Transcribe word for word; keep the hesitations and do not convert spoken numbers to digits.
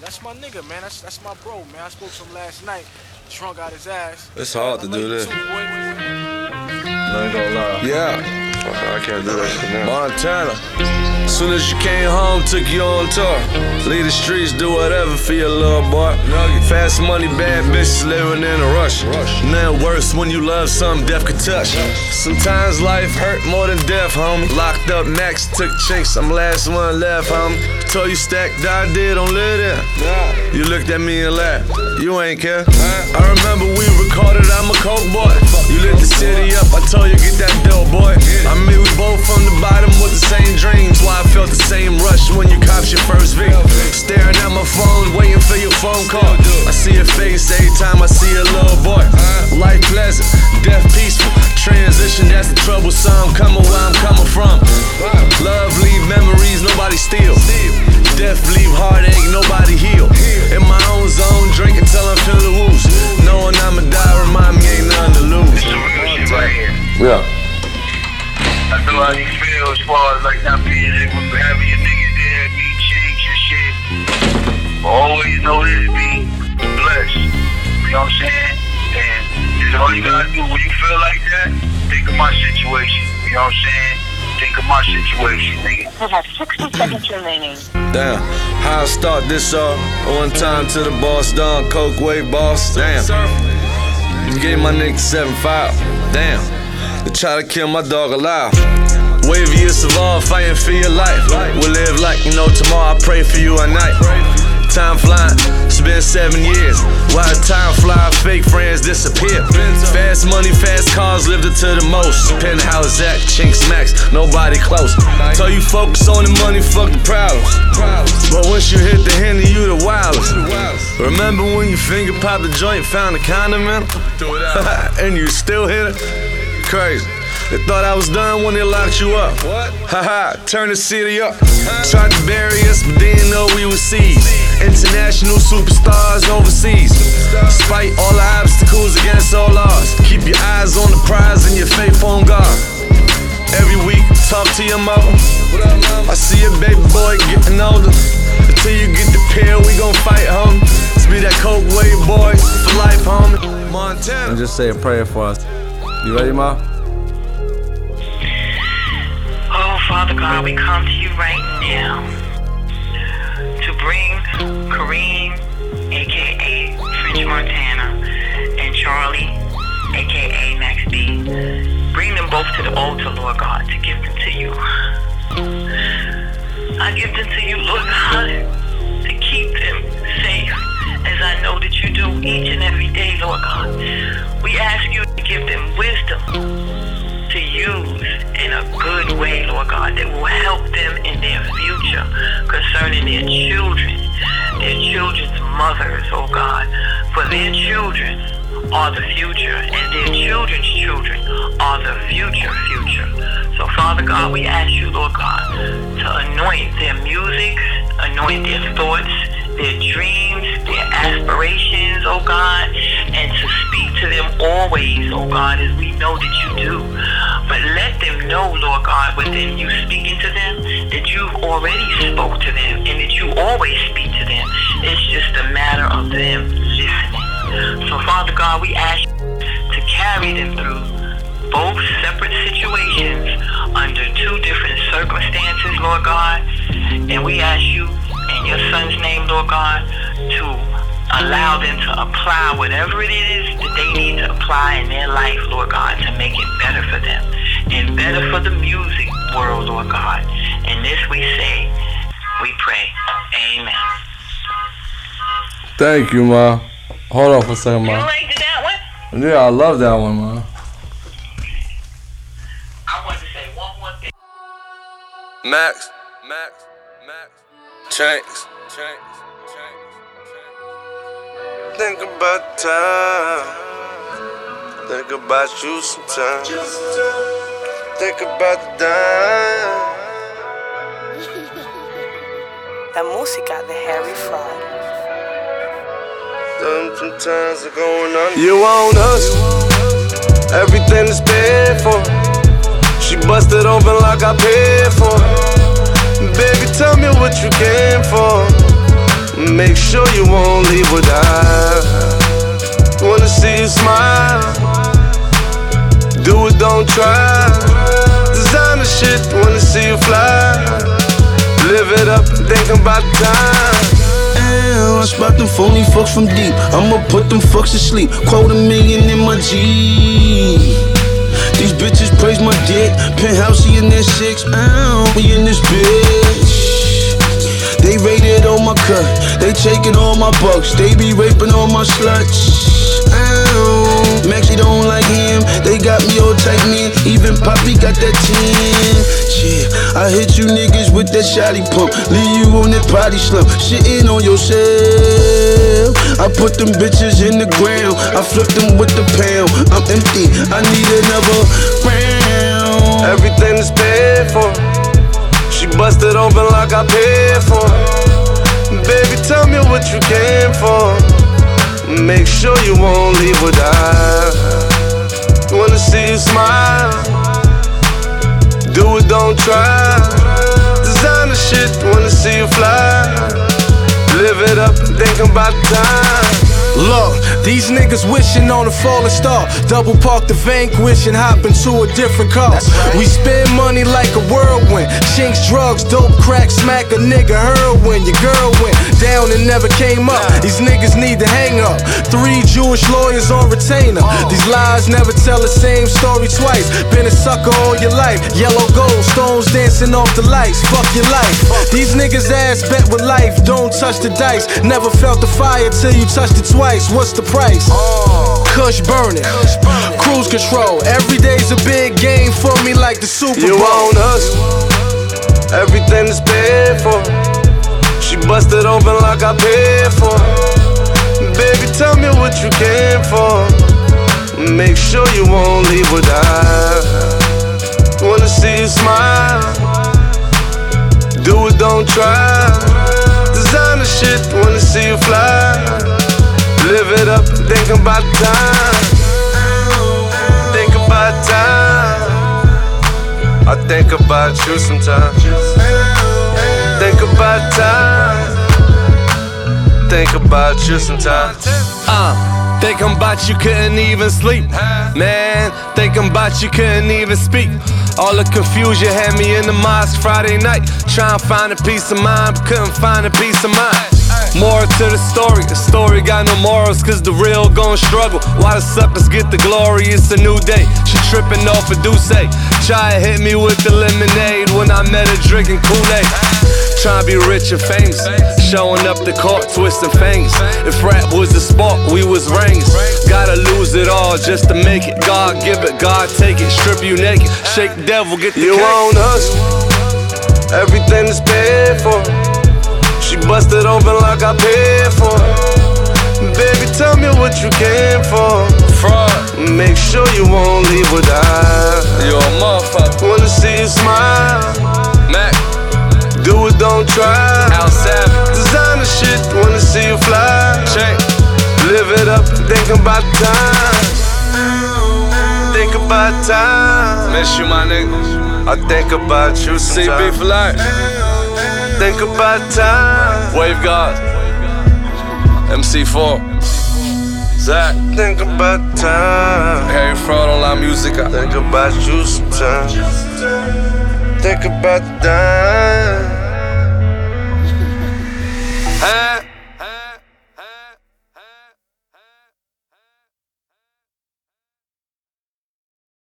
But that's my nigga, man. That's that's my bro, man. I spoke to him last night. Drunk out his ass. It's hard to do this. Too, boy. I ain't gonna lie. Yeah. I can't do that shit now. Montana. Soon as you came home, took you on tour. Leave the streets, do whatever for your little boy. Fast money, bad bitches living in a rush. Nothing worse when you love something death could touch. Sometimes life hurt more than death, homie. Locked up max, took chinks, I'm last one left, homie. Told you stack, die dead, don't live there. You looked at me and laughed, you ain't care. I remember we recorded, I'm a coke boy. You lit the city up, I told you get that dope, boy. I mean, we both from the bottom with the same dreams. Why I felt the same rush when you copped your first V. Staring at my phone, waiting for your phone call. I see your face every time I see a little boy. Life pleasant, death peaceful. Transition, that's the troublesome. Coming where I'm coming from. Love leave memories, nobody steal. Death leave heartache, nobody heal. In my own zone, drinking till I feel the woos. Knowing I'ma die, remind me ain't nothing to lose. It's some real shit right here. Yeah. I know how you feel as far as like not being able to have your niggas there, need change your shit. But always know this, be blessed. You know what I'm saying? And that's all you gotta do. When you feel like that, think of my situation. You know what I'm saying? Think of my situation, nigga. You have sixty seconds remaining. Damn, how I start this off? One time to the boss, done, coke way boss. Damn, you gave my nigga seven five. Damn, they try to kill my dog alive. Wavy you survive, fighting for your life. We'll live like you know tomorrow, I pray for you at night. Time flying, it's been seven years. Why time fly, fake friends disappear. Fast money, fast cars, lived it to the most. Penthouse at, chinks max, nobody close. Told you focus on the money, fuck the problems. But once you hit the Henny, you the wildest. Remember when you finger popped the joint, found a condom in it? And you still hit it? Crazy. They thought I was done when they locked you up. What? Haha, turn the city up. Tried to bury us, but didn't know we were seized. International superstars overseas. Despite all the obstacles against all odds. Keep your eyes on the prize and your faith on God. Every week, talk to your mother. I see your baby boy getting older. Until you get the pill, we gon' fight, homie. Let's be that coke wave boy for life, homie. Montana. And just say a prayer for us. You ready, Ma? Oh, Father God, we come to you right now to bring Kareem, a k a. French Montana, and Charlie, a k a. Max B. Bring them both to the altar, Lord God, to give them to you. I give them to you, Lord God, to keep them safe, as I know that you do each and every day, Lord God. We ask you to give them wisdom to use in a good way, Lord God, that will help them in their future concerning their children, their children's mothers, oh God, for their children are the future and their children's children are the future future. So Father God, we ask you, Lord God, to anoint their music, anoint their thoughts, their dreams, their aspirations, oh God, and to speak to them always, oh God, as we know that you do. But let them know, Lord God, within you speaking to them, that you've already spoke to them and that you always speak to them. It's just a matter of them listening. So Father God, we ask you to carry them through both separate situations under two different circumstances, Lord God. And we ask you in your son's name, Lord God, to allow them to apply whatever it is that they need to apply in their life, Lord God, to make it better for them and better for the music world, Lord God. And this we say, we pray. Amen. Thank you, Ma. Hold on for a second, Ma. You liked that one? Yeah, I love that one, Ma. I want to say one more thing. Max, Max, Max, Chanks, Chanks, Chanks, Chanks. Think about time. Think about you sometimes. Think about the dime. La música de Harry Fraud. Sometimes are going on. You want us, everything is paid for. She busted open like I paid for. Baby, tell me what you came for. Make sure you won't leave without. Wanna see you smile. Do it, don't try. Designer shit, wanna see you fly. Live it up, thinking about time. I spot them phony fucks from deep. I'ma put them fucks to sleep. Quote a million in my G. These bitches praise my dick. Penthouse, in that six. Ow, we in this bitch. They raided on my cut. They taking all my bucks. They be raping all my sluts. Ow, Maxie don't like him. They got me all tight, man. Even Poppy got that ten. Yeah, I hit you niggas with that shotty pump. Leave you on that body slump. Shitting on yourself. I put them bitches in the ground. I flip them with the pound. I'm empty. I need another round. Everything is paid for. She busted open like I paid for. Baby, tell me what you came for. Make sure you won't leave without. Wanna see you smile. Do it, don't try. Designer shit, wanna see you fly. Live it up, thinking about time. Look, these niggas wishing on a falling star. Double park the Vanquish and hop into a different car. Right. We spend money like a whirlwind. Chinks, drugs, dope, crack, smack a nigga heroin. Your girl went down and never came up. These niggas need to hang up. Three Jewish lawyers on retainer. These lies never tell the same story twice. Been a sucker all your life. Yellow gold, stones dancing off the lights. Fuck your life. These niggas ass bet with life. Don't touch the dice. Never felt the fire till you touched it twice. What's the price? Kush burning, cruise control. Every day's a big game for me like the Super Bowl. You want us, everything is paid for. She busted open like I paid for. Baby, tell me what you came for. Make sure you won't leave without. Wanna see you smile. Do it, don't try. Designer shit, wanna see you fly. Live it up, think about time. Think about time. I think about you sometimes. Think about time. Think about you sometimes. Uh, thinking about you couldn't even sleep. Man, thinking about you couldn't even speak. All the confusion had me in the mosque Friday night. Trying to find a peace of mind, but couldn't find a peace of mind. More to the story, the story got no morals, cause the real gon' struggle. Why the suckers get the glory, it's a new day. She tripping off a Douce. Try to hit me with the lemonade when I met her drinking Kool-Aid. Tryna be rich and famous, showing up the court, twisting fangs. If rap was a sport, we was rings. Gotta lose it all just to make it. God give it, God take it, strip you naked, shake the devil, get the You cake. want us, everything is paid for. She busted open like I paid for. Baby, tell me what you came for. Fraud. Make sure you won't leave without. You a motherfucker. Wanna see you smile. Mac. Do it, don't try. Al Savage. Designer shit, wanna see you fly. Check. Live it up, think about time. Think about time. Miss you, my nigga. I think about you C B sometimes. for life. Think about time. Wave God. M C four. Zach. Think about time. Harry Fraud on La Musica. Think about you sometimes. Think about time.